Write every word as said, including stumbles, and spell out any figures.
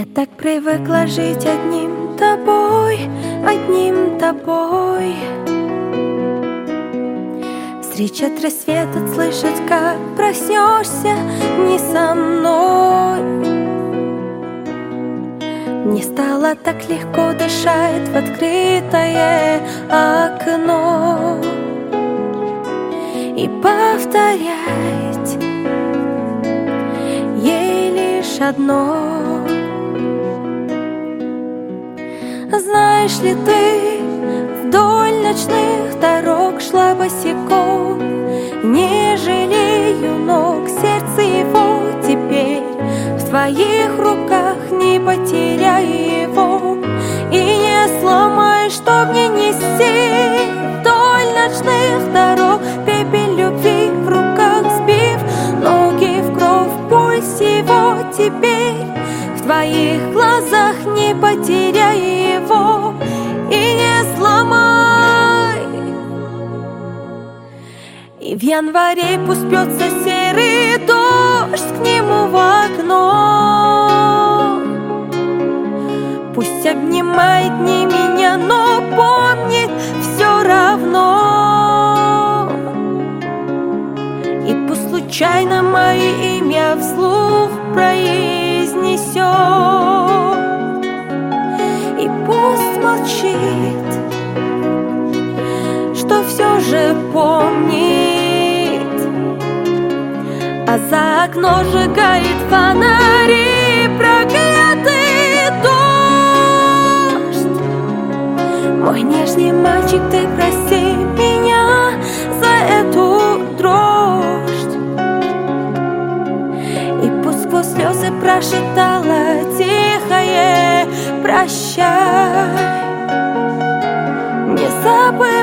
Я так привыкла жить одним тобой, одним тобой. Встречать рассвет, слышать, как проснешься не со мной. Мне стало так легко дышать в открытое окно и повторять ей лишь одно. Знаешь ли ты, вдоль ночных дорог шла босиком, не жалею ног, сердце его теперь в твоих руках, не потеряй его и не сломай, чтоб не нести вдоль ночных дорог пепель любви в руках, сбив ноги в кровь, пульс его теперь в твоих глазах, не потеряй его и не сломай. И в январе пусть бьется серый дождь к нему в окно, пусть обнимает не меня, но помнит все равно. И пусть случайно мое имя вслух произнесет, и пусть молчит, что все же помнит, а за окно сжигает фонари проклятый дождь. Мой нежный мальчик, ты прости меня за эту дрожь, и пусть сквозь слезы прошептала тихое прощай. Не забывай